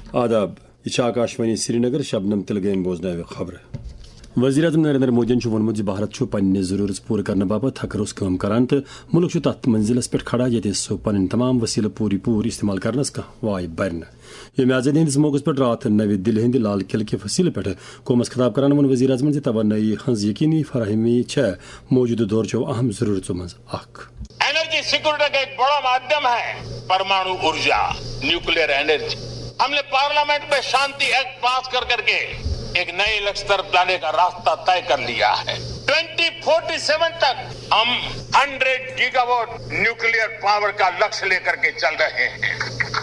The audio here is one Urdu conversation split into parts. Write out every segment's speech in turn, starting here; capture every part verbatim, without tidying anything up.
آداب یہ آکاشوانی سری نگر شبنم تلگین بوزن خبر وزیر اعظم نریندر مودی وونمت بھارت پنہ ضرورت پور کرنے باپت حکروس کام کران تو ملک تت منزلس پہ کھڑا یت سہ پن تمام وسیلہ پوری پور استعمال کرنس کھانا وائے برن یوم آزادی ہندس موقع پہ رات نوی دلی ہند لال قلعہ کے وسیلہ پہ قومس خطاب کران ون وزیر اعظم توانائی ہز یقینی فراہمی موجودہ دور چو اہم ضرورتوں مز اخ انرجی سیکورٹی کا ایک بڑا مادھیم ہے پرمانو ارجا نیوکلیر انرجی. ہم نے پارلیمنٹ میں شانتی ایکٹ پاس کر کر کے ایک نئے لکش طرف لانے کا راستہ طے کر لیا ہے. ٹوئنٹی فورٹی سیون تک ہم hundred gigawatt nuclear power کا لکش لے کر کے چل رہے ہیں.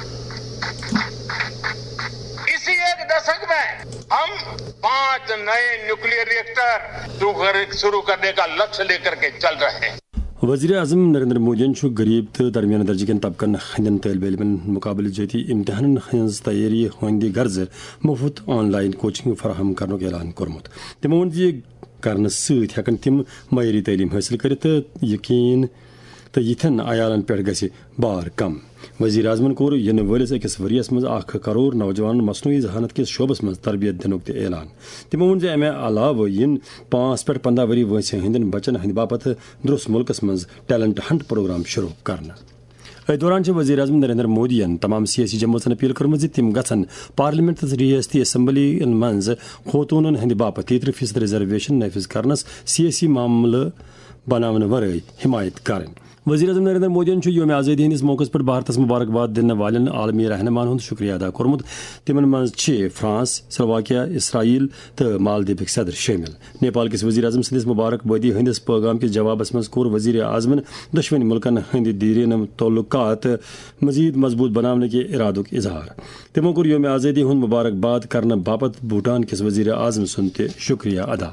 اسی ایک دشک میں ہم پانچ نئے نیوکلیر ریئیکٹر شروع کرنے کا لکش لے کر کے چل رہے ہیں. وزیر اعظم نریندر مودی غریب تو درمیان درجہ کن طبقن ہند طالب علم مقابل جاتی امتحان ہز تیاری ہند غرض مفت آن لائن کوچنگ فراہم کرنے اعلان کورمت. تمو ون یہ کرنے ست ہیکن تم معیاری تعلیم حاصل کرت یقین تو یتھن عیالن پہ گژھِ بار کم. وزیر اعظمن کور ین ولس اکس وریس مز اخ کروڑ نوجوان مصنوعی ذہانت کس شعبس مز تربیت دنک تہ اعلان. تمو ون زِ امہ علاوہ ین پانچ پہ پندہ وری وٲنٛسہِ ہندین بچن ہند باپت درس ملکس مز ٹیلنٹ ہنٹ پروگرام شروع کرنا. اتھ دوران وزیر اعظم نریندر مودی تمام سیاسی جماعتن اپیل کرمت تم گھن پارلیمنٹ تو ریاستی اسمبلی مز خوطون ہند باپت تیترہ فیصد ریزرویشن نافذ کرنس سیاسی معاملہ بناون ورٲے حمایت کریں. وزیر اعظم نریندر مودی یوم آزادی ہندس موقع پہ بھارتس مبارکباد دن والن عالمی رہنمان ہند شکریہ ادا کورمت. تمن مز فرانس، سلواکیا، اسرائیل تو مالدیپک صدر شامل. نیپال کس وزیر اعظم سندس مبارکبادی ہندس پیغام کس جوابس مز کور وزیر اعظمن دشوین ملکن ہند دیرین تعلقات مزید مضبوط بنانے کے ارادک اظہار. تمو کور یوم آزادی ہند مبارکباد کرنے باپت بھوٹان کس وزیر اعظم سند تہ شکریہ ادا.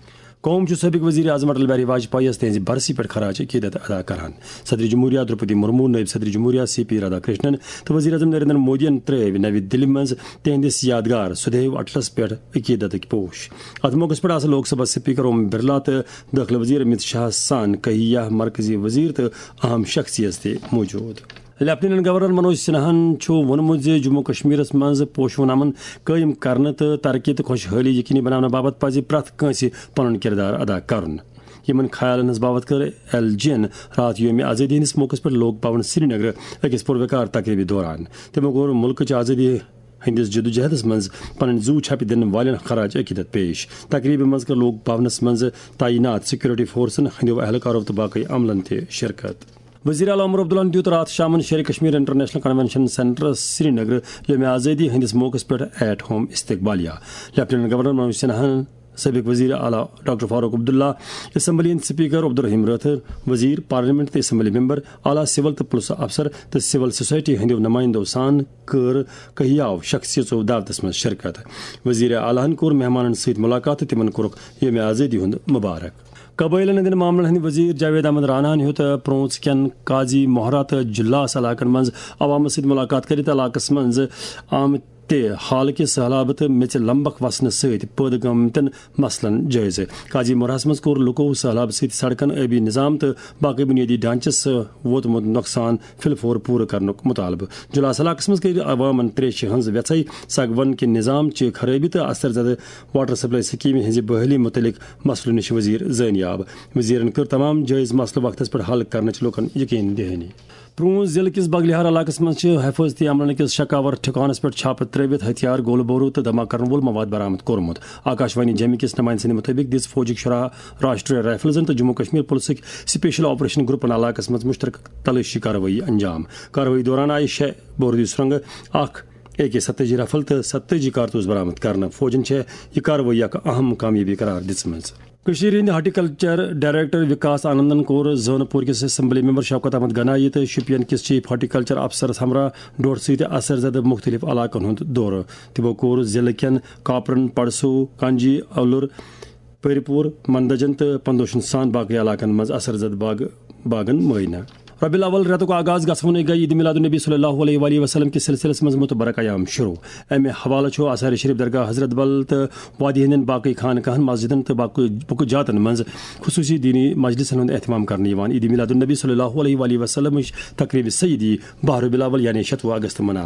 قوم سابق وزیر اعظم اٹل بہاری واجپئی تہذ برسی پہ خراج عقیدت ادا کران. صدر جمہوریہ درپدی مرمو، نائب صدر جمہوریہ سی پی رادھا کرشنن تو وزیر اعظم نریندر مودی ترو نوی دلی مز تہندس یادگار سدیو اٹلس پہ عقیدت پوش. ات موقع پہ لوک سبھا سپیکر اوم برلا تو داخلہ وزیر امت شاہ سان کہیہ مرکزی وزیر تو اہم شخصیت تہ موجود. لیفٹیننٹ گورنر منوج سنہاہن وونمت زِ جموں کشمیر مز پوشون امن قائم کرنے تو ترقی تو خوشحالی یقینی بنانے باپت پزِ پرٛٮ۪تھ کٲنٛسہِ پنُن کردار ادا کرُن. یمن خیالن ہز باپت کر ایل جی این رات یوم آزادی ہندس موقع پہ لوک بھون سری نگر اکس پروکار تقریبی دوران تمو کور ملک آزادی ہندس جدوجہدس مز پن زو چھپہ دن والن خراج عقیدت پیش. تقریبی مز کر لوک بھونس مز تعینات سیکورٹی فورسن ہندو اہلکارو تو باقی عملن تہ شرکت. وزیر اعلیٰ عمر عبداللہ دیت رات شامن Sher Kashmir International Convention Centre Srinagar یوم آزادی ہندس موقع پہ ایٹ ہوم استقبالیہ. لیفٹیننٹ گورنر منوج سنہا، سابق وزیر اعلیٰ doctor Farooq Abdullah, assembly speaker Abdul Rahim Rather, وزیر پارلیمنٹ تو اسمبلی ممبر، اعلیٰ سول تو پولیس افسر تو سول سوسائٹی ہندو نمائندو سان کر کہیاو شخصیتو دعوتس مز شرکت. وزیر اعلیٰ کور مہمانن ست ملاقات تو تمن کورک یوم آزادی ہند مبارک. قبائل ہند معاملن ہند وزیر جاوید احمد راناہن ہیوت پرونچ کین قاضی محرا تو جلاس علاقن مز عوام ست ملاقات کرت علاقس مز آمت حال کے سہلاب تو میچ لمبک وسن ست پید گمتن مسلن جائزہ. قاضی محراس مز کور لکو سہلاب ست سڑکن آبی نظام تو باقی بنیادی ڈھانچس ووتمت نقصان فلفور پور کرنک مطالبہ. جلاس علاقس مز کر عوامن تریشہ ہز ویژے سگون کے نظام چہ خرابی تو اثر زدہ واٹر سپلائی سکیم ہز بحالی متعلق مسلہ نش وزیر زانیاب. وزیرن کر تمام جائز مسلہ وقتس پر حل کرنچ لوکن یقین دہانی. پرونچ ضلع کس بگلہار علاقس مز حفاظتی عملن کس شکاور ٹھکانس پہ چھاپہ ترٛٲوِتھ ہتھیار گول بورو تو دھماکہ کرن وول مواد برآمد کورمت. آکاشوانی جمی کس نمائندٕ سٕنٛدِ مطٲبق دِژ فوجٕکۍ شراہ راشٹریہ رائفلزن تو جموں کشمیر پولیسٕکۍ سپیشل آپریشن گروپن علاقس مز مشترکہ تلاشی کاروٲیی انجام. کاروٲیی دوران آیہِ شےٚ بوردی سرنگہٕ، اکھ اے کے ستجی رفل تو ستجی کارتوس برآمد کرنا. فوجن یہ کاروٲیی اکھ اہم کامیابی قرار دِژمٕژ. کشیر ہند ہارٹیکلچر ڈائریکٹر وکاس آنندن کور زون پور کس اسمبلی ممبر شوکت احمد گنائی تو شپین کس چیف ہارٹیکلچر افسر ہمراہ ڈوڑ ست اثر زدہ مختلف علاقن ہند دورہ. تمو کور ضلع کن کاپرن، پڑسو، کانجی، اولر، پری پور، مندجن تو پندوشن سان باقی علاقن مز اثر زد باغ باغن معینہ. ربیع الاول ریتک آغاز گھنے گئی عید میلاد النبی صلی اللہ علیہ وآلہ وسلم کس سلسلس مز متبرک ایام شروع. امہ حوالہ آثار شریف درگاہ حضرت بل تو وادی ہند باقی خانقاہن مسجدن تو باقی جاتن مز خصوصی دینی مجلسن ہند اہتمام کرنے. عید میلاد النبی صلی اللہ علیہ وآلہ وسلم تقریب سیدی باہ ربیع الاول یعنی شتوہ اگست مناونہ.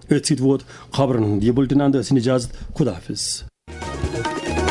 ات ست ووت خبرن ہند یہ بلٹن اند اجازت خدا حافظ.